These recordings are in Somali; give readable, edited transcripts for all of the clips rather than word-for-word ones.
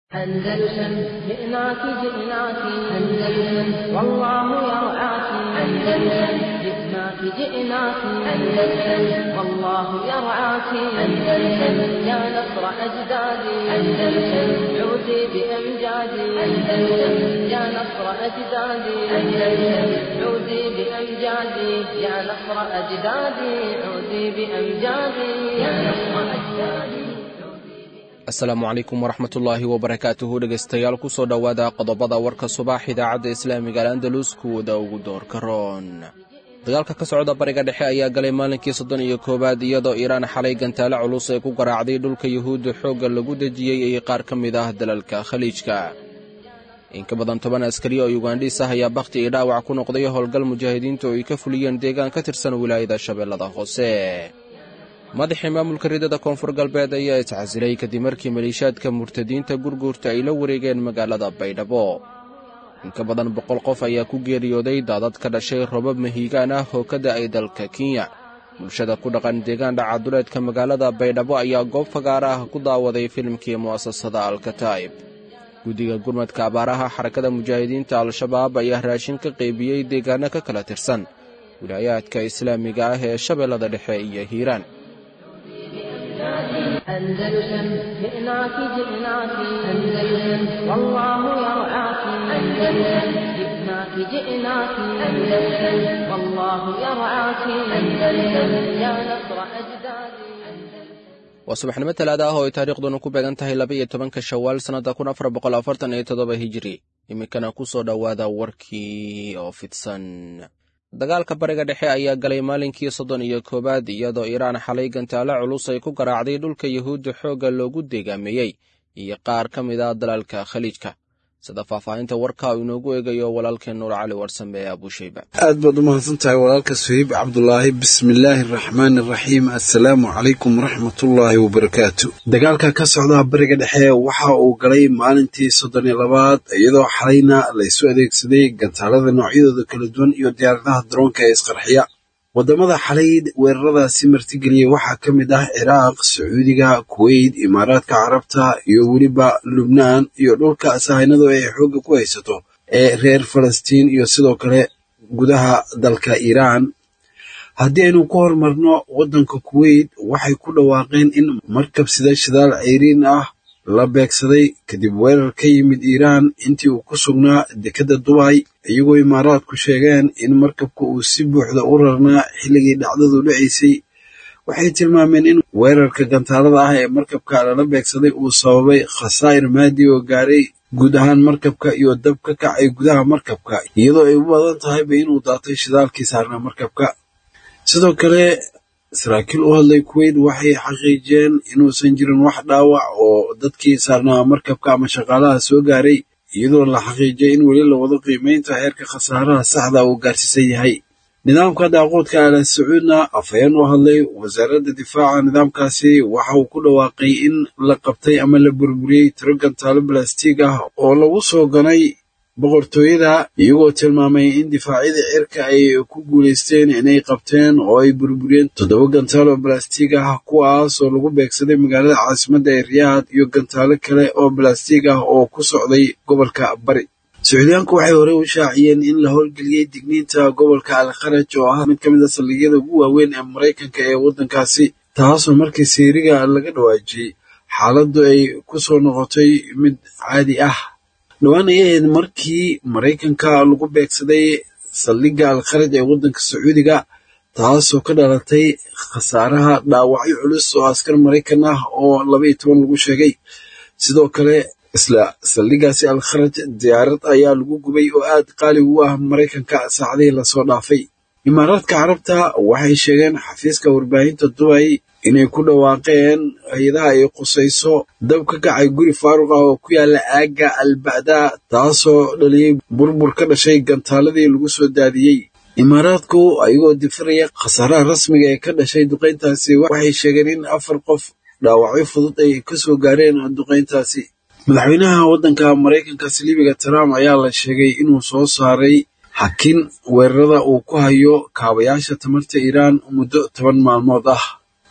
أندلسن جئناك جئناك أندلسن والله يرعاك أندلسن جئناك جئناك أندلسن والله يرعاك أندلسن يا نصر أجدادي أندلسن عودي بأمجادي أندلسن يا نصر أجدادي أندلسن عودي بأمجادي يا نصر أجدادي عودي بأمجادي يا نصر أجدادي. asalaamu calaykum waraxmatullaahi wabarakaatuhu dhegaystayaal ku soo dhowaada qodobada warka subax idaacadda islaamiga al-andalus kuwada ugu doorka roon dagaalka ka socda bariga dhexe ayaa galay maalinkii 31 iyadoo iiraan xalay gantaale culus ay ku garaacday dhulka yuhuudda xoogga lagu dejiyey ee qaar ka mid ah dalalka khaliijka in ka badan 10 askari oo Ugandis ah ayaa bakhti iyo dhaawac ku noqday howlgal mujaahidiintu ay ka fuliyeen deegaan ka tirsan wilaayada Shabeellada Hoose. madaxii maamulka ridada koonfur galbeed ayaa iscasilay kadib markii maleeshiyaadka murtadiinta gurguurta ay la wareegeen magaalada Baydhabo. in ka badan 100 qof ayaa ku geeriyooday daadad ka dhashay roobab mahiigaan ah oo ka da'ay dalka Kenya. bulshada ku dhaqan deegaan dhacaduleedka magaalada Baydhabo ayaa goob fagaar ah ku daawaday filimkii mu'asasada Al-Kataib. guddiga gurmadka abaaraha xarakada mujaahidiinta Al-Shabaab ayaa raashin ka qaybiyey deegaano ka kala tirsan wilaayaadka islaamiga ah ee Shabeellada Dhexe iyo Hiiraan. أندلسن جئناك جئناك أندلسن والله يرعاك أندلسن جئناك جئناك أندلسن والله يرعاك أندلسن يا نصر أجدادي. وصبحنا talaada ah oo ay taariikhduna ku beegan tahay 12 Shawaal sanada 1447 Hijri. imikana ku soo dhawaada warkii oo fidsan. dagaalka bariga dhexe ayaa galay maalinkii 31 iyadoo Iiraan xalay gantaale culus ay ku garaacday dhulka yuhuudda xoogga loogu deegaameeyey iyo qaar ka mid ah dalalka khaliijka. sida faahfaahinta warka uu inoogu eegayo walaalkeen Nuur Cali Warsame Abu Shayba. aad baad u mahadsantahay walaalka Suhayb Cabdullaahi. bismillaahir rahmaanir rahiim. assalaamu calaykum waraxmatullaahi wabarakaatu. dagaalka ka socda bariga dhexe waxa uu galay maalintii 32 iyadoo xalayna la isu adeegsaday gantaalada noocyadooda kala duwan iyo diyaaradaha droonka ee isqarxiya. wadamada xalay weeraradaasi martigeliyey waxaa ka mid ah Ciraaq, Sacuudiga, Kuwait, Imaaraadka Carabta iyo weliba Lubnaan iyo dhulka sahaynadu ay xoogga ku haysato ee reer Falastiin iyo sidoo kale gudaha dalka Iiraan. haddii aynu ku hormarno wadanka Kuwait waxay ku dhawaaqeen in markab sida shidaal ceyriin ah la beegsaday kadib weerar ka yimid Iiraan intii uu ku sugnaa dekedda Dubai, iyagoo Imaaraadku sheegeen in markabka uu si buuxda u rarnaa xilligii dhacdadu dhacaysay. waxay tilmaameen in weerarka gantaalada ah ee markabka lala beegsaday uu sababay khasaa'ir maadi oo gaaray guud ahaan markabka iyo dab ka kacay gudaha markabka, iyadoo ay u badan tahayba inuu daatay shidaalkii saarnaa markabka. sidoo kale saraakiil u hadlay Kuwait waxay xaqiijiyeen inuusan jirin wax dhaawac oo dadkii saarnaa markabka ama shaqaalaha soo gaaray, iyadoo la xaqiijiyay in weli la wado qiimeynta heerka khasaaraha saxda uu gaarsiisan yahay. nidaamka daaqoodka Al Sacuudna afhayeen u hadlay wasaaradda difaaca nidaamkaasi waxa uu ku dhawaaqay in la qabtay ama la burburiyey tiro gantaalo balastiig ah oo lagu soo ganay boqortooyada, iyagoo tilmaamay in difaacyada cirka ay ku guulaysteen inay qabteen oo ay burburiyeen 7 gantaalo balastiig ah kuwaas oo lagu beegsaday magaalada caasimadda ee Riyaad iyo gantaalo kale oo balastiig ah oo ku socday gobolka bari. Sacuudiyaanku waxay hore u shaaciyeen in la howlgeliyey digniinta gobolka Al-Kharaj oo ah mid ka mid ah saldhigyada ugu waaweyn ee Mareykanka ee waddankaasi, taasoo markii Siiriga laga dhawaajiyey xaaladdu ay ku soo noqotay mid caadi ah. dhowaan ayay ahayd markii Mareykanka lagu beegsaday saldhigga Al-Kharaj ee waddanka Sacuudiga, taasoo ka dhalatay khasaaraha dhaawacyo culus oo askar Mareykan ah oo 12 lagu sheegay. sidoo kale isla saldhiggaasi Al-Kharaj diyaarad ayaa lagu gubay oo aad qaali u ah Mareykanka saacadihii lasoo dhaafay. Imaaraadka Carabta waxay sheegeen xafiiska warbaahinta Dubai inay ku dhawaaqeen hay'adaha ay qusayso dab ka kacay guri faaruq ah oo ku yaala aagga Al-Ba'da, taasoo dhaliyey burbur ka dhashay gantaaladii lagu soo daadiyey. Imaaraadku ayagoo difiraya khasaaraha rasmiga ee ka dhashay duqeyntaasi waxay sheegeen in 4 qof dhaawacyo fudud ay ka soo gaareen duqeyntaasi. madaxweynaha waddanka Mareykanka Silibiga Trump ayaa la sheegay inuu soo saaray xakin weerarada uu ku hayo kaabayaasha tamarta Iiraan muddo 10 maalmood ah.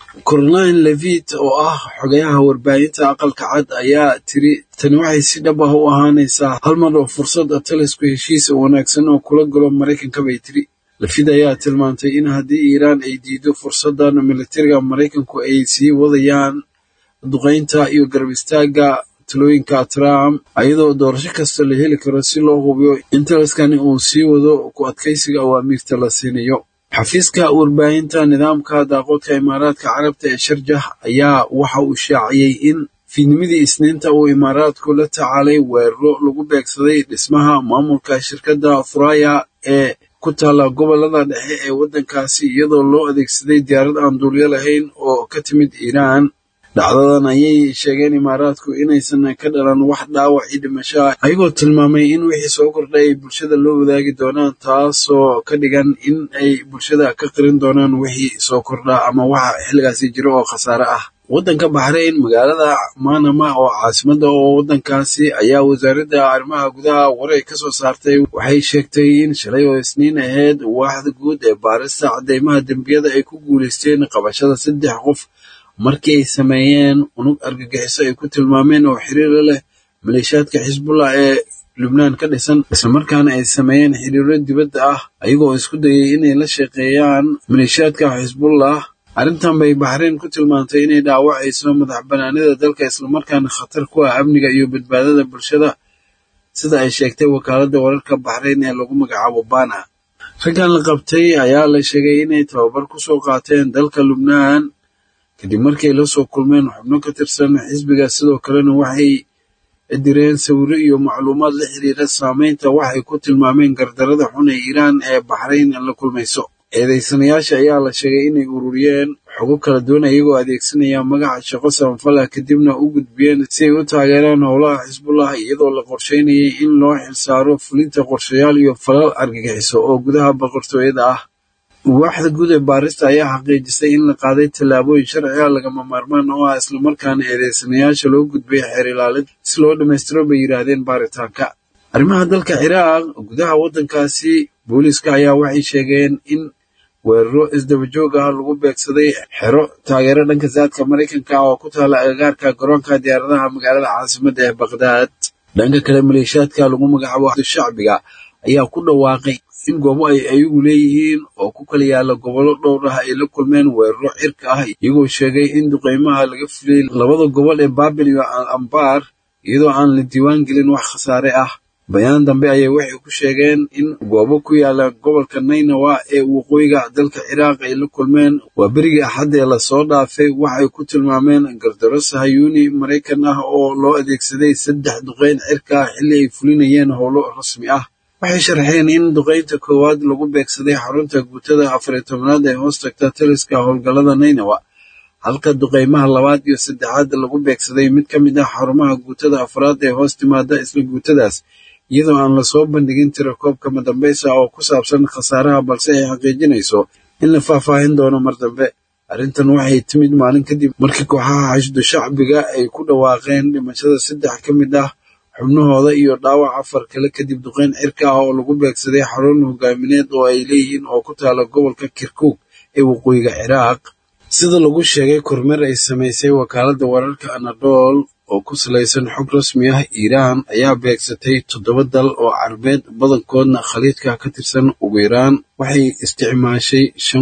Caroline Levitt oo ah xogayaha warbaahinta aqalka cad ayaa tiri tani waxay si dhab ah u ahaanaysaa hal mar oo fursad talisku heshiis wanaagsan oo kula galo Mareykanka bay tiri. Levitt ayaa tilmaantay in haddii Iiraan ay diido fursadan militariga Mareykanku ay sii wadayaan duqeynta iyo garab istaaga talooyinka Trump ayadoo doorasho kasta la heli karo si loo hubiyo in taliskani uu sii wado ku adkaysiga awaamiirta la siinayo. xafiiska warbaahinta nidaamka daaqoodka Imaaraadka Carabta ee Sharjah ayaa waxa uu shaaciyay in fiidnimadii Isniinta uu Imaaraadku la tacaalay weeraro lagu beegsaday dhismaha maamulka shirkadda Thuraya ee ku taala gobolada dhexe ee waddankaasi iyadoo loo adeegsaday diyaarad aan duuliyo lahayn oo ka timid Iiraan. dhacdadan ayay sheegeen Imaaraadku inaysan ka dhalan wax dhaawac iyo dhimasho ah ayagoo tilmaamay in wixii soo kordhay ay bulshada loo wadaagi doonaan taasoo ka dhigan in ay bulshada ka qirin doonaan wixii soo kordha ama waxa xilligaasi jiro oo khasaare ah. waddanka Bahrain magaalada Manama oo caasimada oo waddankaasi ayaa wasaaradda arrimaha gudaha waray ka soo saartay waxay sheegtay in shalay oo Isniin ahayd waaxda guud ee baarista cadeymaha dembiyada ay ku guuleysteen qabashada 3 qof markii ay sameeyeen unug argagixiso ay ku tilmaameen oo xiriir leh maleeshiyaadka Xisbullah ee Lubnaan ka dhisan isla markaana ay sameeyeen xiriiro dibadda ah ayagoo isku dayay inay la shaqeeyaan maleeshiyaadka Xisbullah. arrintan bay Bahrain ku tilmaantay inay dhaawacayso madaxbannaanida dalka isla markaana khatar ku ah amniga iyo badbaadada bulshada sida ay sheegtay wakaaladda wararka Bahrain ee lagu magacaabo Bana. raggan la qabtay ayaa la sheegay inay tababar ku soo qaateen dalka Lubnaan kadib markay la soo kulmeen xubno ka tirsan xisbiga sidoo kalena waxay direen sawirro iyo macluumaad la xiriira saameynta waxay ku tilmaameen gardarada xun ee Iiraan ee Bahrain la kulmayso. eedeysanayaasha ayaa la sheegay inay ururiyeen xogo kala duwan iyagoo adeegsanaya magaca shaqo samafal kadibna u gudbiyeen si ay u taageeraan howlaha Xisbullah iyadoo la qorsheynayay in loo xilsaaro fulinta qorshayaal iyo falal argagixiso oo gudaha boqortooyada ah. waaxda guud ee baarista ayaa xaqiijisay in la qaaday tallaabooyin sharci ah lagama maarmaan oo ah isla markaana eedeysanayaasha loo gudbay xeer ilaalin si loo dhammaystiro bay yiraahdeen baaritaanka. arrimaha dalka Ciraaq gudaha waddankaasi booliiska ayaa waxay sheegeen in weeraro isdaba joog ah lagu beegsaday xero taageero dhanka zaadka Mareykanka oo ku taala agagaarka garoonka diyaaradaha magaalada caasimadda ee Baghdad. dhanka kale maleeshiyaadka lagu magacaabo shacbiga ayaa ku dhawaaqay in goobo ay ayagu leeyihiin oo ku kala yaala gobollo dhowr ah ay la kulmeen weeraro cirka ah iyagoo sheegay in duqeymaha laga fuliyay 2 gobol ee Baabil iyo Al-Anbar iyadoo aan la diiwaan gelin wax khasaare ah. bayaan dambe ayay waxay ku sheegeen in goobo ku yaala gobolka Naynawa ee waqooyiga dalka Ciraaq ay la kulmeen waa berigii Axad ee la soo dhaafay waxay ku tilmaameen gardaro Sahayuuni Mareykan ah oo loo adeegsaday 3 duqeyn cirka ah xilli ay fulinayeen howlo rasmi ah. waxay sharxeen in duqeynta koowaad lagu beegsaday xarunta guutada 14aad ee hoos tagta taliska howlgallada Naynawa halka duqeymaha 2 iyo 3aad lagu beegsaday mid ka mid ah xarumaha guutada 4aad ee hoos timaada isla guutadaas iyadoo aan la soo bandhigin tirakoobka madambeysa oo ku saabsan khasaaraha balse ay xaqiijinayso in la faahfaahin doono mar dambe. arrintan waxay timid maalin kadib markii kooxaha xashdu shacbiga ay ku dhawaaqeen dhimashada 3 ka mid ah xubnahooda iyo dhaawac 4 kale kadib duqeyn cirka ah oo lagu beegsaday xarun hogaamineed oo ay leeyihiin oo ku taala gobolka Kirkuk ee waqooyiga Ciraaq. sida lagu sheegay kormeer ay samaysay wakaaladda wararka Anadolu oo ku salaysan xog rasmi ah Iiraan ayaa beegsatay 7 dal oo Carbeed badankoodna khaliijka ka tirsan ugu yaraan waxay isticmaashay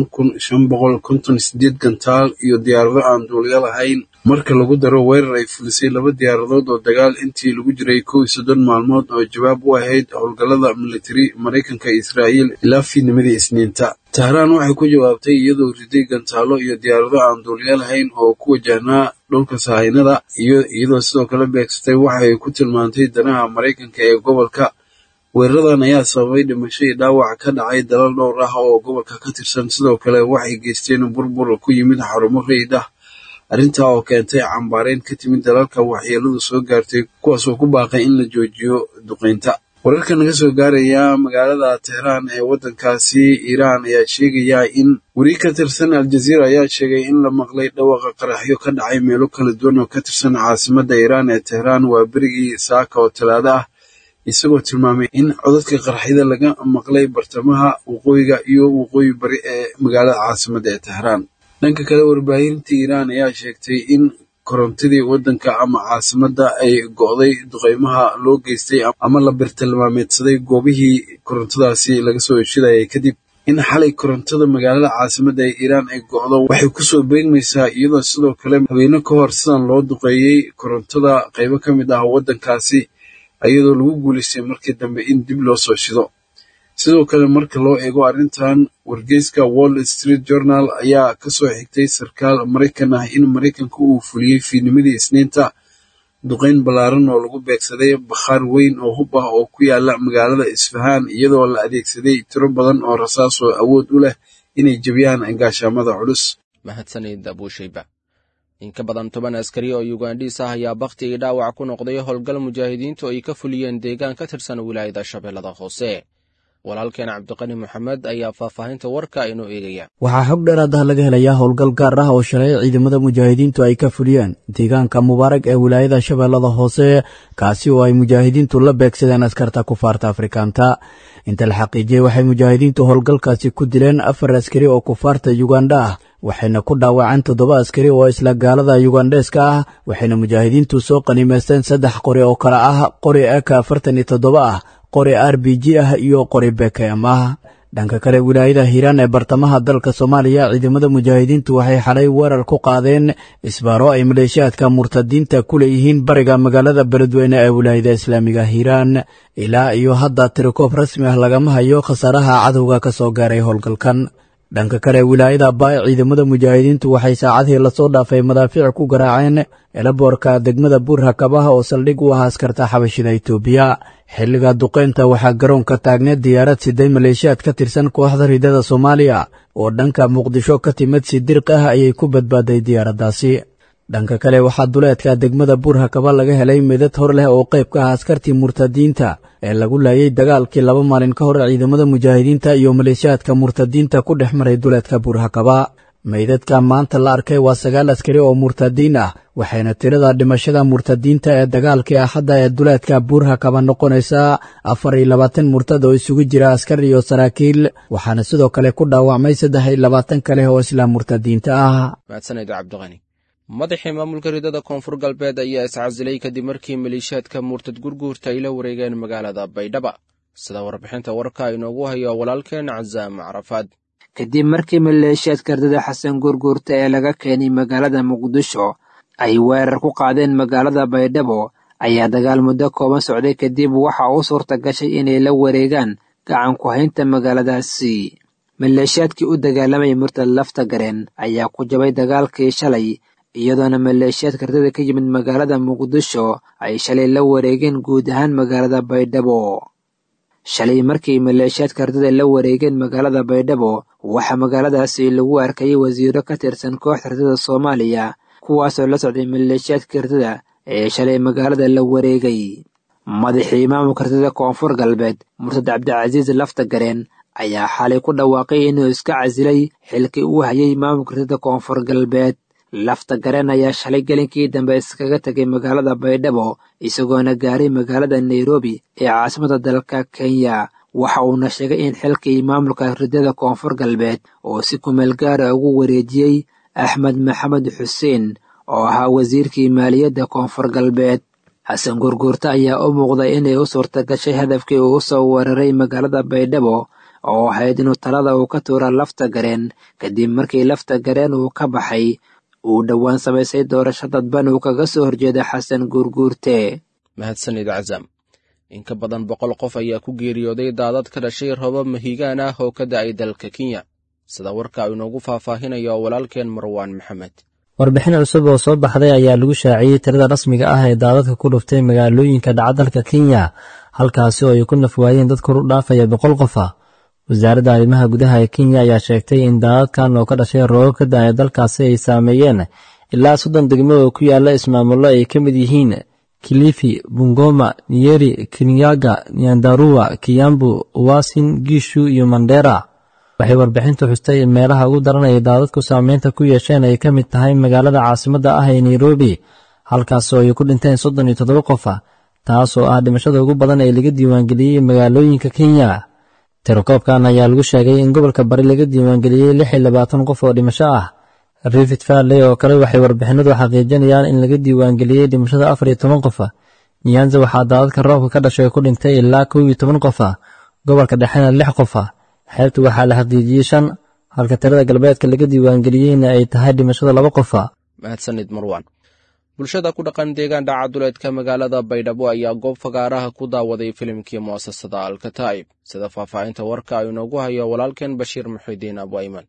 5558 gantaal iyo diyaarado aan duuliyo lahayn marka lagu daro weerar ay fulisay 2 diyaaradood oo dagaal intii lagu jiray 31 maalmood oo jawaab u ahayd howlgallada militari Mareykanka iyo Israa'iil ilaa fiidnimadii Isniinta. Tehran waxay ku jawaabtay iyadoo riday gantaalo iyo diyaarado aan duuliyo lahayn oo ku wajahnaa dhulka Sahaynada iyadoo sidoo kale beegsatay waxa ay ku tilmaantay danaha Mareykanka ee gobolka. weeraradan ayaa sababay dhimasho iyo dhaawac ka dhacay dalal dhowr ah oo gobolka ka tirsan sidoo kale waxay geysteen burbur ku yimid xarumo rayid ah. arrintaa oo keentay cambaareyn ka timid dalalka waxyeeladu soo gaartay kuwaasoo ku baaqay in la joojiyo duqeynta. wararka naga soo gaaraya magaalada Tehran ee waddankaasi Iiraan ayaa sheegaya in wari ka tirsan Al Jazeera ayaa sheegay in la maqlay dhawaqa qaraxyo ka dhacay meelo kala duwan oo ka tirsan caasimadda Iiraan ee Tehran waa berigii saaka oo Talaado ah isagoo tilmaamay in codadka qaraxyada laga maqlay bartamaha waqooyiga iyo waqooyi bari ee magaalada caasimadda ee Tehran. dhanka kale warbaahinta Iiraan ayaa sheegtay in korontadii waddanka ama caasimadda ay go'day duqeymaha loo geystay ama la birtilmaameedsaday goobihii korontadaasi laga soo heshidayay kadib in xalay korontada magaalada caasimadda ee Iiraan ay go'do waxay ku soo beegmaysaa iyadoo sidoo kale habeeno ka hor sidan loo duqeeyey korontada qaybo ka mid ah waddankaasi iyadoo lagu guulaystay markii dambe in dib loo soo shido sidoo kale marka loo eego arrintan wargeyska Wall Street Journal ayaa ka soo xigtay sarkaal Mareykan ah in Mareykanku uu fuliyey fiidnimadii Isniinta duqeyn ballaaran oo lagu beegsaday bakhaar weyn oo hub ah oo ku yaala magaalada Isfahaan iyadoo la adeegsaday tiro badan oo rasaas oo awood u leh inay jabiyaan gaashaamada culus. mahadsanid Abushayba. in ka badan 10 askari oo Ugandis ah ayaa bakhtigii dhaawac ku noqday howlgal mujaahidiintu ay ka fuliyeen deegaan ka tirsan wilaayada Shabeellada Hoose. walaalkeen Cabdiqani Maxamed ayaa faahfaahinta warka inuu eegaya. waxaa xog dheeraad ah laga helayaa howlgal gaar ah oo shalay ciidamada mujaahidiintu ay ka fuliyeen deegaanka Mubarak ee wilaayada Shabeellada Hoose kaasi oo ay mujaahidiintu la beegsadeen askarta kufaarta Afrikaanta. inta la xaqiijiyay waxay mujaahidiintu howlgalkaasi ku dileen 4 askari oo kufaarta Uganda ah waxayna ku dhaawaceen 7 askari oo isla gaalada Ugandeska ah waxayna mujaahidiintu soo qaniimeysteen 3 qori oo kala ah qori AK-47 ah qori RPG ah iyo qori BKM ah. dhanka kale wilaayada Hiiraan ee bartamaha dalka Soomaaliya ciidamada mujaahidiintu waxay xalay weerar ku qaadeen isbaaro ay maleeshiyaadka murtadiinta ku leeyihiin bariga magaalada Beledweyne ee wilaayada Islaamiga Hiiraan. ilaa iyo hadda tirokoob rasmi ah lagama hayo khasaaraha cadowga ka soo gaaray howlgalkan. dhanka kale wilaayada Baay ciidamada mujaahidiintu waxay saacadii la soo dhaafay madaafiic ku garaaceen elaboorka degmada Buur-Hakaba oo saldhig u ah askarta xabashida Itoobiya. xilliga duqeynta waxaa garoonka taagneed diyaarad siday maleeshiyaad ka tirsan kooxda ridada Soomaaliya oo dhanka Muqdisho ka timid si dirq ah ayay ku badbaaday diyaaraddaasi. dhanka kale waxaa duleedka degmada Buur-Hakaba laga helay meedad hor leh oo qayb ka ah askartii murtadiinta ee lagu laayay dagaalkii 2 maalin ka hor ciidamada mujaahidiinta iyo maleeshiyaadka murtadiinta ku dhex maray duleedka Buur-Hakaba. meydadka maanta la arkay waa 9 askari oo murtadiin ah waxayna tirada dhimashada murtadiinta ee dagaalkii Axadda ee duleedka Buur-Hakaba noqonaysaa 24 murtad oo isugu jira askar iyo saraakiil waxaana sidoo kale ku dhaawacmay 23 kale oo isla murtadiinta ah. mahadsanid Cabdiqani. madaxii maamulka ridada koonfur galbeed ayaa iscasilay kadib markii maleeshiyaadka murtad gurguurta ay la wareegeen magaalada Baydhabo sida warbixinta warka inoogu hayo walaalkeen Cazaam Carafaad. kadib markii maleeshiyaadka ridada xasan gurguurta ee laga keenay magaalada Muqdisho ay weerar ku qaadeen magaalada Baydhabo ayaa dagaal muddo kooban socday kadib waxa uu suurta gashay inay la wareegaan gacan ku haynta magaaladaasi. maleeshiyaadkii u dagaalamay murtad Laftagareen ayaa ku jabay dagaalkii shalay iyadoona maleeshiyaadka ridada ka yimid magaalada Muqdisho ay shalay la wareegeen guud ahaan magaalada Baydhabo. shalay markii maleeshiyaadka ridada la wareegeen magaalada Baydhabo waxaa magaaladaasi lagu arkayay wasiiro ka tirsan kooxda ridada Soomaaliya kuwaasoo la socday maleeshiyaadka ridada ee shalay magaalada la wareegay. madaxii maamulka ridada koonfur galbeed murtad Cabdicasiis Laftagareen ayaa xalay ku dhawaaqay inuu iska casilay xilkii uu hayay maamulka ridada koonfur galbeed. Laftagareen ayaa shalay gelinkii dambe iskaga tagay magaalada Baydhabo isagoona gaaray magaalada Nairobi ee caasimadda dalka Kenya. waxa uuna sheegay in xilkii maamulka ridada koonfur galbeed oo si kumeel gaar ah ugu wareejiyey Axmed Maxamed Xuseen oo ahaa wasiirkii maaliyadda koonfur galbeed. xasan gurguurta ayaa u muuqday inay u suurta gashay hadafkii uu soo weeraray magaalada Baydhabo oo ahayd inuu talada uu ka tuura Laftagareen kadib markii Laftagareen uu ka baxay uu dhowaan samaysay doorasho dadban uu kaga soo horjeeda xasan gurguurte. mahadsanid Cazaam. in ka badan 100 qof ayaa ku geeriyooday daadad ka dhashay roobab mahiigaan ah oo ka da'ay dalka Kenya sida warka inoogu faahfaahinayo walaalkeen Marwaan Maxamed. warbixin cusub oo soo baxday ayaa lagu shaaciyay tirada rasmiga ah ee daadadka ku dhuftay magaalooyinka dalka Kenya halkaas oo ay ku nafwaayeen dad kor u dhaafaya 100 qof. wasaaradda arrimaha gudaha ee Kenya ayaa sheegtay in daadadkan oo ka dhashay roobab ka da'ay dalkaasi ay saameeyeen ilaa 30 degmo oo ku yaala ismaamulo ay ka mid yihiin Kilifi, Bungoma, Nyeri, Kirinyaga, Nyandarua, Kiambu, Uasin Gishu iyo Mandera. waxay warbixintu xustay in meelaha ugu daran ee daadadku saameynta ku yeesheen ay ka mid tahay magaalada caasimadda ah ee Nairobi halkaas oo ay ku dhinteen 37 qof taas oo ah dhimashada ugu badan ee laga diiwaangeliyay magaalooyinka Kenya. tirakoobkan ayaa lagu sheegay in gobolka bari laga diiwaangeliyay 26 qof oo dhimasho ah riifit valley oo kale waxay warbixinadu xaqiijinayaan in laga diiwaangeliyey dhimashada 14 qof ah. nyanza waxaa daadadka roobka ka dhashay ku dhintay ilaa 11 qof ah, gobolka dhexena 6 qof ah. xeebta waxaa la xaqiijiyey 5, halka tirada galbeedka laga diiwaangeliyeyna ay tahay dhimashada 2 qof ah. mahadsanid marwan. bulshada ku dhaqan deegaan dhacaduleedka magaalada baydhabo ayaa goob fagaaraha ku daawaday filimkii mu'asasada alkataa'ib, sida faahfaahinta warka ay inoogu hayo walaalkeen bashiir muxidiin abu ayman.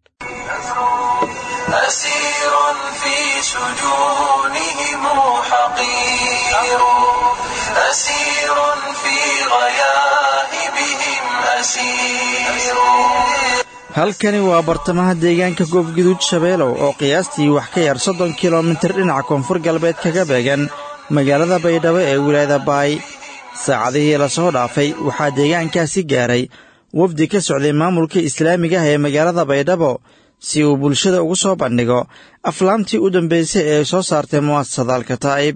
أسير في سجونهم حقير أسير في غياهبهم أسير. halkani waa bartamaha deegaanka goobguduud shabeelow oo qiyaastii wax ka yar 30 kilomitir dhinaca koonfur galbeed kaga beegan magaalada baydhabo ee wilaayada baay. saacadihii la soo dhaafay waxaa deegaankaasi gaaray wafdi ka socday maamulka islaamiga ah ee magaalada baydhabo si uu bulshada ugu soo bandhigo aflaamtii u dambeysay ee soo saartay mu'asasada alkataa'ib.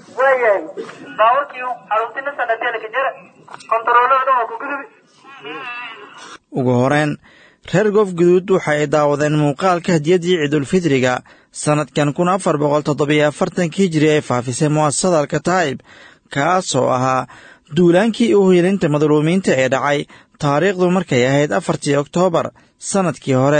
ugu horeen reer goofguduud waxa ay daawadeen muuqaalka hadiyaddii ciidulfidriga sannadkan 1447 hijri ee faafisay mu'asasada alkataa'ib, kaasoo ahaa duulaankii u hiilinta madluumiinta ee dhacay taariikhdu markay ahayd 4 Oktoobar sannadkii hore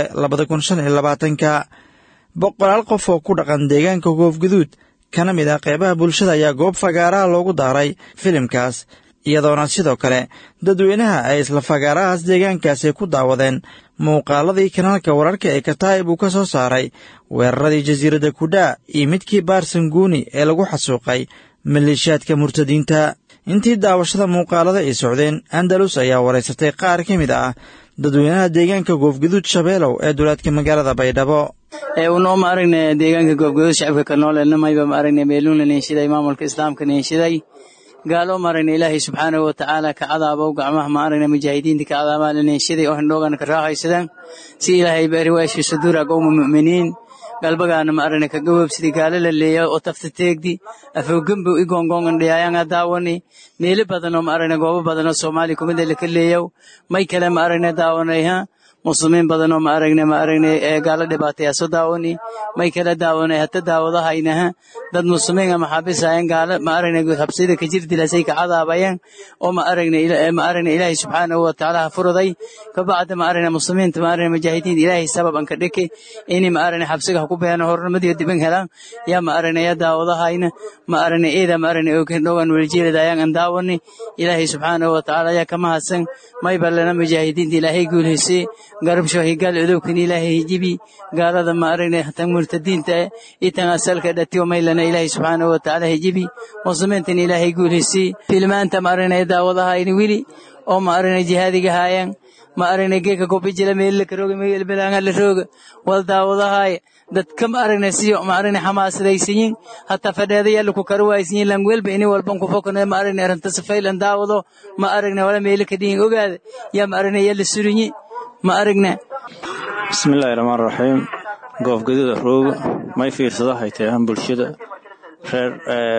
2025. boqolaal qof oo ku dhaqan deegaanka goofguduud kana mid ah qeybaha bulshada ayaa goob fagaaraha loogu daaray filimkaas, iyadoona sidoo kale dadweynaha ay isla fagaarahaas deegaankaasi ku daawadeen muuqaaladii kanaalka wararka ee kataa'ib uu ka soo saaray weeraradii jasiiradda kudhaa iyo midkii baarsanguuni ee lagu xasuuqay maleeshiyaadka murtadiinta. intii daawashada muuqaalada ay socdeen, andalus ayaa waraysatay qaar ka mid ah dadweynaha deegaanka goofguduud shabeelow ee duleedka magaalada baydhabo. unoo ma aragnay deegaanka goofguduud shacabka ka nool namayba ma aragnay meeluun la neenshiday maamulka islaamka neenshiday gaalo ma aragnay ilaahay subxaanahu wa tacaala ka cadaabow gacmaha ma aragnay mujaahidiinta ka cadaabaa la neenshiday oo hindhoogana ka raaxaysadaan si ilaahay bari waashi suduura qowma mu'miniin galbagaana ma aragnay ka gabobsidii gaalo la leeya oo tafta teegdi afowgembow i goongoongan dhiyaayanga daawani meelo badan oo ma aragnay goobo badan oo soomaaliya kumida laka leeyow may kale ma aragnay daawanay muslimiin badan oo ma aragnay gaalo dhibaataya soo daawani may kala daawanay hata daawadahayna dad muslimiin ama xabisaayeen gaalo ma aragnay habsida ka jirdilasay ka cadaabayeen oo ma aragnay ilaahay subxaanahu wa tacaala furaday ka bacda ma aragnay muslimiinta ma aragnay mujaahidiin ilaahay sabab an ka dhikay inay ma aragnay habsiga ku bixin hornimada diban helaan ya ma aragnay daawadahayna ma aragnay eeda ma aragnay oo ka dhoogan wajiladaayeen an daawani ilaahay subxaanahu wa tacaala ya kama hasan may balana mujaahidiin ilaahay guulhisay garab shoohigal udubkan ilaahay jibi gaalada ma aragnay tan murtadiinta itan asalka dhatiyo maylana ilaahay subxaanahu wa tacaala jibi muslimiintan ilaahay guulhisay filmaanta ma aragnay daawadaha in wili oo ma aragnay jihaadiga haayeen ma aragnay geeka ku bijila meel ka roog meel bilaanga la roog wal daawadaha dadka ma aragnay siyo ma aragnay xamaasadaysiin hatta fadheedaya ku karwaaysiin lan welba in walban ku fokanay ma aragnay arrinta safaylan daawado ma aragnay wala meel ka dhiin ogaad ya ma aragnay yalla surinyi ma aragnay. bismillaahi rahmaani rahiim. goofguduud roog may fiirsada haytay bulshada reer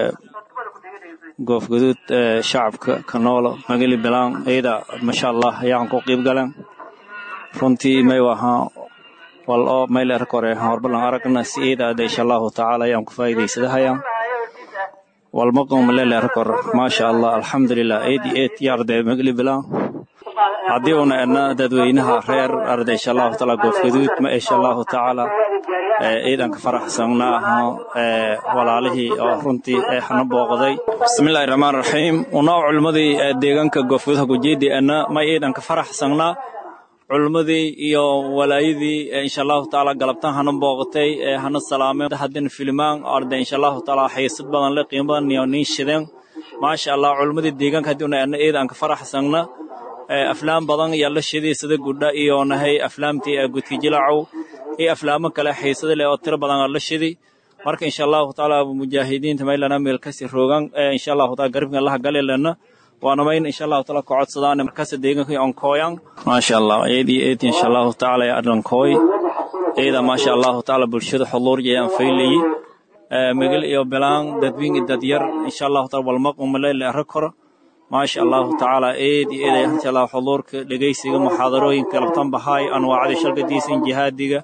goofguduud shacabka ka nool magali bilaan ayda masha Allah ayaan ku qayb galan runtii may wahaa wal oo may la arkore horbalan aragna si ayda insha Allah taala ayaan ku faa'iideysadahay wal maqam la arkor masha Allah alxamdulillah aydi yarday magali bilaan haddii una dadweynaha reer arday insha Allah taala goofguduud ma insha Allah taala ciidan ka faraxsanahay walaalihii oo runtii xana booqday. bismillaahir rahmaanir rahiim. una culmadii deegaanka goofguduud ku jeedii ma ciidan ka faraxsanahay culmadii iyo walaayadii insha Allah taala galabtan hana booqatay hana salaamay haddana filmaan arday insha Allah taala xiisad badan la qiimo badan iyo niishadeen maasha Allah culmadii deegaanka haddii una ciidan ka faraxsanahay aflaam badan iyo la shidii sida gudda iyo nahay aflaamtii gudki jilaacow iyo aflaamo kale xiisada leh oo tiro badan la shidii marka insha Allah taala mujaahidiinta meelana meel ka sii roogan insha Allah taala garabka Allah galeelana waana mayn insha Allah taala ku codsadaan markaas deegaanka aan kooyan maasha Allah eedii insha Allah taala adan kooy eeda maasha Allah taala bulshada xuduur jeeyaan faylay magal iyo bilaan dadwin dad yar insha Allah taala wal maqam la rakor maasha Allah taala eedii insha Allah xuduurka dhageysiga muhaadarooyinka labtan bahay anwaacda shalgadiisa jihaadiga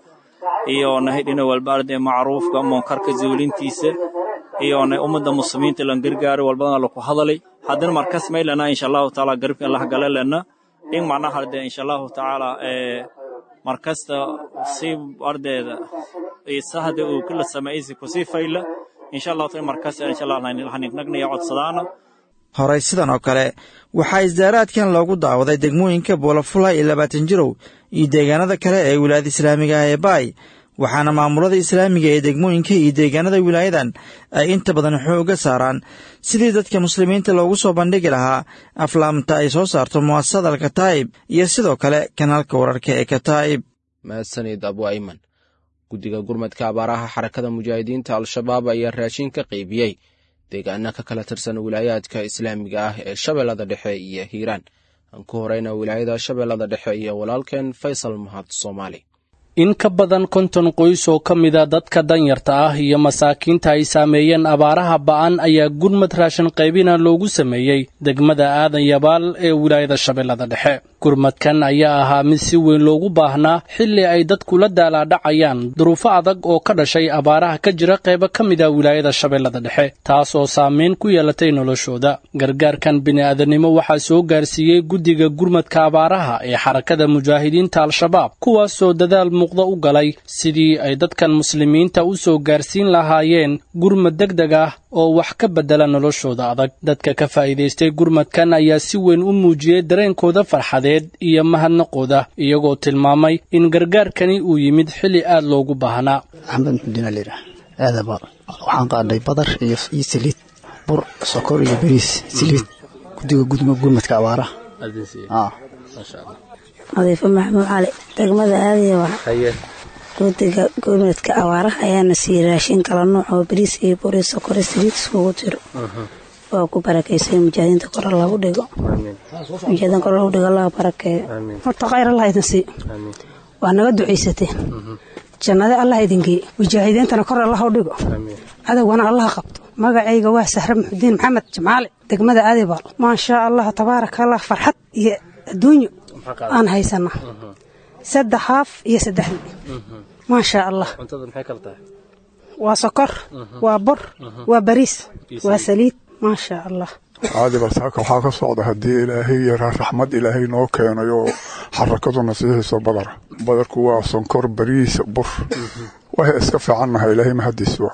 iyo nahidina walba arday macruufka munkarka zuulintiisa iyo ummadda muslimiinta lan gargaaro walbana la ku hadalay haddana markaas meelana insha Allah taala garabka Allah galalana in macnaha arday insha Allah taala markasta si ardayda ay sahada oo kala sameeyay ku si fayla insha Allah taala markaas insha Allah nagna codsadaana horay sidan oo kale waxaa isdaaraadkan loogu daawaday degmooyinka Boolafulay iyo 20 jirow iyo deegaanada kale ee wilaayada islaamiga ah ee Baay waxaana maamulada islaamiga ee degmooyinka iyo deegaanada wilaayadan ay inta badan xooga saaraan sidii dadka muslimiinta loogu soo bandhigi lahaa aflaamta ay soo saarto mu'assasada Al-Kataa'ib iyo sidoo kale kanaalka wararka ee Kataa'ib. mahadsanid Abu Ayman. guddiga gurmadka abaaraha xarakada mujaahidiinta al-shabaab ayaa raashin ka qaybiyey deegaana ka kala tirsan wilaayaadka islaamiga ah ee Shabeellada Dhexe iyo Hiiraan. aan ku horeyna wilaayada Shabeellada Dhexe iyo walaalkeen Faysal Mahad Soomaali. in ka badan 50 qoys oo ka mid ah dadka danyarta ah iyo masaakiinta ay saameeyeen abaaraha ba'an ayaa gurmad raashin qaybina loogu sameeyey degmada Aadan Yabaal ee wilaayada Shabeellada Dhexe. gurmadkan ayaa ahaa mid si weyn loogu baahnaa xilli ay dadku la daalaa-dhacayaan duruufo adag oo ka dhashay abaaraha ka jira qaybo ka mid ah wilaayada Shabeellada Dhexe taas oo saameyn ku yeelatay noloshooda. gargaarkan bini'aadanimo waxaa soo gaarsiiyey guddiga gurmadka abaaraha ee xarakada mujaahidiinta al-shabaab kuwaasoo dadaal muuqda u galay sidii ay dadkan muslimiinta u soo gaarsiin lahaayeen gurmad degdeg ah oo wax ka bedela noloshooda adag. dadka ka faa'iidaystay gurmadkan ayaa si weyn u muujiyey dareenkooda farxadeed iyo mahadnaqooda iyagoo tilmaamay in gargaarkani uu yimid xilli aad loogu baahnaa. axmed mudinalira aadaba waxaan qaaday badar iyo saliid bur sokor iyo bariis saliid guddiga gurmadka abaaraha masha Allah. nadiifo maxamuud cali degmada aadaya waxa guddiga gurmadka abaaraha ayaana siiyey raashin kala nooc oo bariis iyo bur iyo sokor iyo saliid isugu jiro. waa ku barakeysay mujaahidiinta kor lagu dhigo mujaahidiin kor lagu dhigo Allah barakeeyo horta khayr Allah idin sii waa naga duceysateen jannada Allah idin geeyo mujaahidiintana kor Allah u dhigo cadawgana Allah qabto. magacayga waa Sahra Muxudiin Maxamed Jamaale degmada Aadibaal ma sha Allah tabaarakallah farxad iyo adduunyo aan haysana saddex haaf iyo saddex ma sha Allah cuntada maxay kala tahay waa sokor waa bur waa bariis waa saliid ma sha Allah Aadibaal saaka waxa ka socda hadii Ilaahay iyo raxmad Ilaahay noo keenayo xarakaduna siiso badarku waa sonkor bariis bur waxay iska fiicanahay Ilaahay ma hadiiso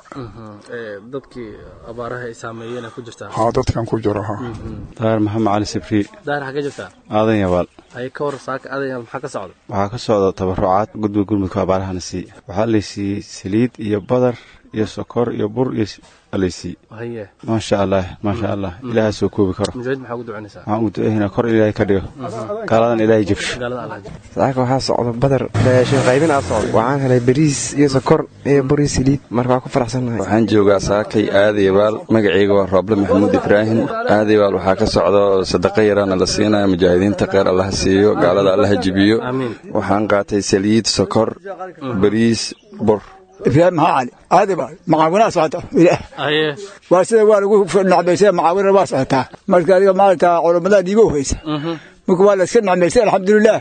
dadkii abaaraha ay saameeyeen ku jirtaa dadkan ku jira daar Maxamed Cali Sibri daar xagga jirta Aadan Yabaal ay ka war saaka Aadan Yabaal waxa ka socda tabarucaad guddiga gurmadka abaaraha nasi waxa la siiyay saliid iyo badar iyo sokor iyo bur iyo alisi ma sha Allah Ilaahay soo koobi karo mujahid maxaa ugu ducanaysaa waxaan ugu duceynaa kor Ilaahay ka dhigo qaaladan Ilaahay jabsho saaka waxa socda badar raashin qaybin aad socdo waxaan helay bariis iyo sokor iyo bur iyo saliid markaa ku faraxsanahay waxaan joogaa saakay Aadiyabaal magacayga waa Roble Maxamuud Ibraahim Aadiyabaal waxa ka socdo sadaqa yarana la siinayo mujaahidiinta qeer Allah siiyo gaalada Allah jibiyo waxaan qaatay saliid sokor bariis bur إبراهيم هاعلي هذا معاونة صعدة إيه واسده وارجو في النعميسة معاونة واسعتها مركز مالته علماء ديجو هيس مقبل السنة نعميسة الحمد لله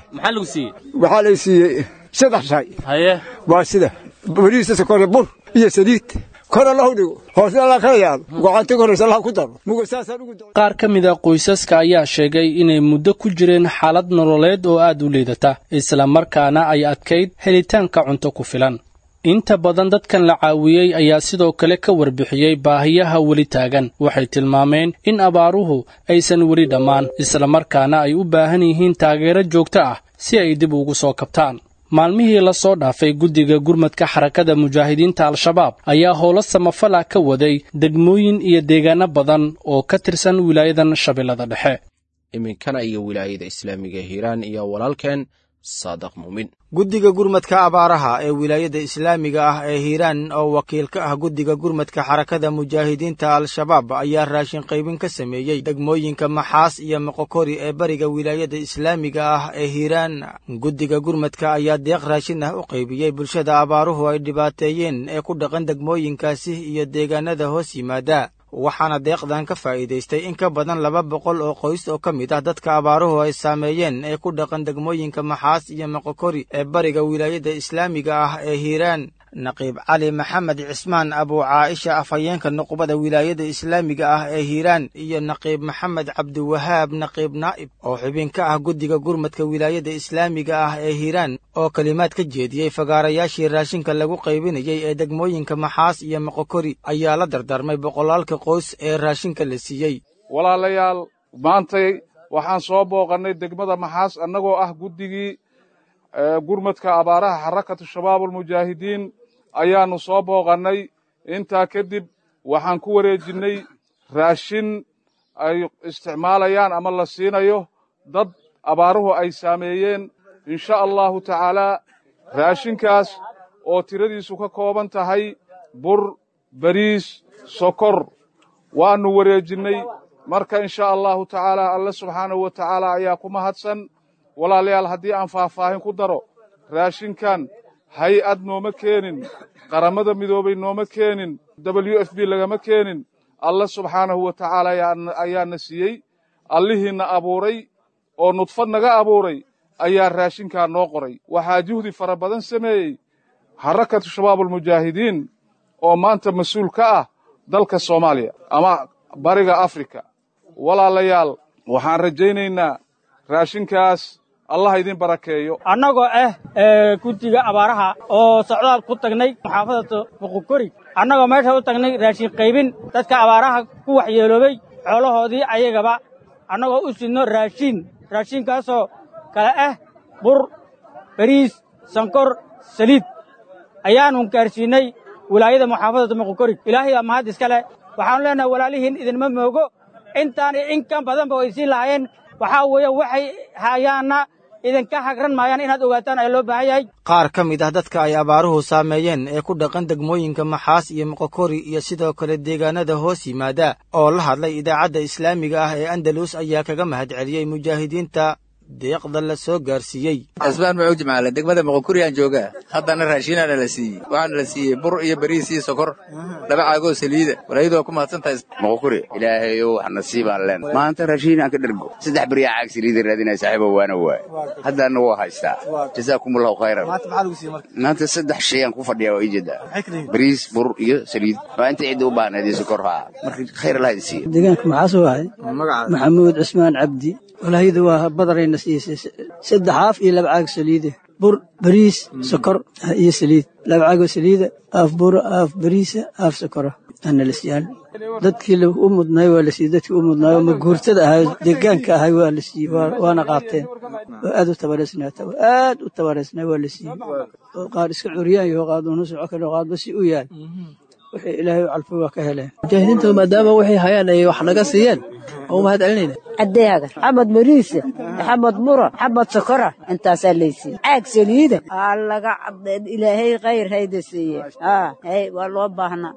محل سي سبع شيء هيه واسده بريس سكر بور هي سديد kor Allah u dhigo hoos Allah ka yaab go'aanta koraysa Allah ku daro qaar ka mid ah qoysaska ayaa sheegay inay muddo ku jireen xaalad nololeed oo aad u liidata isla markaana ay adkayd helitaanka cunto ku filan. inta badan dadkan la caawiyey ayaa sidoo kale ka warbixiyey baahiyaha weli taagan. waxay tilmaameen in abaaruhu aysan weli dhammaan isla markaana ay u baahan yihiin taageero joogto ah si ay dib ugu soo kabtaan. maalmihii la soo dhaafay guddiga gurmadka xarakada mujaahidiinta al-shabaab ayaa howlo samafala ka waday degmooyin iyo deegaano badan oo ka tirsan wilaayadan Shabeellada Dhexe. iminkana iyo wilaayada islaamiga Hiiraan iyo walaalkeen Saadaq Muumin. guddiga gurmadka abaaraha ee wilaayada islaamiga ah ee Hiiraan oo wakiil ka ah guddiga gurmadka xarakada mujaahidiinta al-shabaab ayaa raashin qaybin ka sameeyey degmooyinka Maxaas iyo Moqokori ee bariga wilaayada islaamiga ah ee Hiiraan. guddiga gurmadka ayaa deeq raashin ah u qaybiyey bulshada abaaruhu ay dhibaateeyeen ee ku dhaqan degmooyinkaasi iyo deegaanada hoos yimaada. waxaana deeqdan ka faa'iidaystay in ka badan 200 oo qoys oo ka mid ah dadka abaaruhu ay saameeyeen ee ku dhaqan degmooyinka Maxaas iyo Moqokori ee bariga wilaayada islaamiga ah ee Hiiraan. naqiib cali maxamed cismaan abu caaisha afhayeenka nuqbada wilaayada islaamiga ah ee hiiraan iyo naqiib maxamed cabdiwahaab naqiib naa'ib oo xubin ka ah guddiga gurmadka wilaayada islaamiga ah ee hiiraan oo kelimaad ka jeediyey fagaarayaashii raashinka lagu qaybinayey ee degmooyinka maxaas iyo moqokori ayaa la dardarmay boqolaalka qoys ee raashinka la siiyey. walaalayaal maantay waxaan soo booqannay degmada maxaas annagoo ah guddigii gurmadka abaaraha xarakatu shabaabulmujaahidiin ayaannu soo booqannay. intaa kadib waxaan ku wareejinnay raashin ay isticmaalayaan ama la siinayo dad abaaruhu ay saameeyeen insha allahu tacaalaa. raashinkaas oo tiradiisu ka kooban tahay bur, bariis, sokor waannu wareejinnay. marka insha allahu tacaalaa alle subxaanahu wa tacaala ayaa ku mahadsan. walaalayaal haddii aan faahfaahin ku daro raashinkan hay-ad nooma keenin, qaramada midoobay nooma keenin, WFP lagama keenin, alle subxaanahu wa tacaala ayaana siiyey. allihiinna abuuray oo nudfad naga abuuray ayaa raashinkaa noo qoray. waxaa juhdi fara badan sameeyey xarakatu shabaabulmujaahidiin oo maanta mas-uul ka ah dalka Soomaaliya ama bariga Afrika. walaalayaal waxaan rajaynaynaa raashinkaas allah idin barakeeyo. annagoo guddiga abaaraha oo socdaal ku tagnay muxaafadada Moqokori, annagoo meesha u tagnay raashin qaybin dadka abaaraha ku waxyeeloobay xoolahoodii ayagaba, annagoo u sidno raashinkaasoo kale bur, bariis, sankor, saliid ayaannu gaarsiinay wilaayada muxaafadada Moqokori. ilaahay baa mahad iska leh. waxaanu leenahay walaalihiin idinma moogo, intaan in kan badanba way siin lahaayeen. waxaa weeye waxay hayaanna idinka hagran maayaan inaad ogaataan ayaa loo baahan yahay. qaar ka mid ah dadka ay abaaruhu saameeyeen ee ku dhaqan degmooyinka Maxaas iyo Moqokori iyo sidoo kale deegaanada hoos yimaada oo la hadlay idaacadda islaamiga ah ee Andalus ayaa kaga mahad celiyey mujaahidiinta deeqda la soo gaarsiiyey. asbaan ma jimcaale degmada Moqokori aan joogaa, haddana raashinana la siiyey. waxaana la siiyey bur iyo bariis iyo sokor, laba caagoo saliida. walaayadu ku mahadsantahay Moqokori. ilaahay wax nasiibaan leen maanta raashin aan ka dhergo 3 bariya caag saliida raadinay saaxiibo waana waay haddana waa haystaa. jazaakumullahu khayran. maanta 3 shay aan ku fadhiyaa oo ijada bariis, bur iyo saliid. waa inta cid u baahnaa sokor markii khayr la haysiyo. deegaanka maxaas waay maxamuud cismaan cabdi. walaayadu waa badarayna siisay 3 haaf iyo 2 caag saliida, bur, bariis, sokor iyo saliid. 2 caag saliida, haaf bur, haaf bariis, haaf sokor ana la siiyay. dadkii u mudnay waa la siiyay. dadkii u mudnay ma guurtada ahay deegaanka ahay waa la siiyay, waana qaateen. aad u tabareysnaa waa la siiyay. qaar iska curiyaan iyo qaaduna soo kale qaad basi u yaal wixii ilaahay u calfay waa ka heleen. mujaahidiinta maadaama waxay hayaan ay wax naga siiyeen oo mahad celinayna. adeega xabad bariisa, xabad bura, xabad sokora intaasaa laysiiyey. caag saliida laga cabdeen ilaahay khayr hayda siiyey. waa loo baahnaa.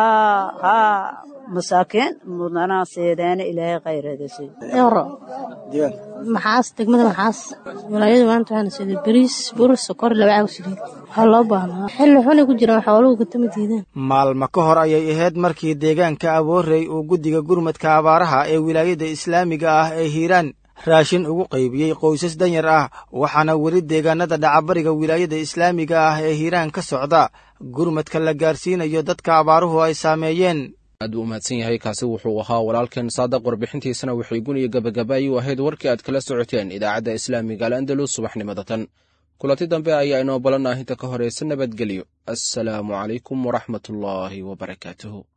masaakiin mudnaa seedaana ilaahay khayr hayda siiyey. maxaas degmada maxaas walaayadu maanta waxaana siiyey bariis, bur, sokor, 2 caag saliid. waxaa loo baahnaa xilli xunay ku jiraan xooluhu ka tamid yihiin. maalmo ka hor ayay ahayd markii deegaanka Aboorey uu guddiga gurmadka abaaraha ee wilaayada islaamiga ah ee Hiiraan raashin ugu qaybiyey qoysas danyar ah. waxaana weli deegaanada dhacabariga wilaayada islaamiga ah ee Hiiraan ka socda gurmadka la gaarsiinayo dadka abaaruhu ay saameeyeen. aad u mahadsan yahay. kaasi wuxuu ahaa walaalkeen saadaq. warbixintiisana waxay gun iyo gabagaba u ahayd warkii aad kala socoteen idaacadda islaamiga al-andalus subaxnimada tan. kulanti dambe ayaa inoo balana inta ka horeysa nabadgelyo. assalaamu calaykum waraxmatullaahi wabarakaatuhu.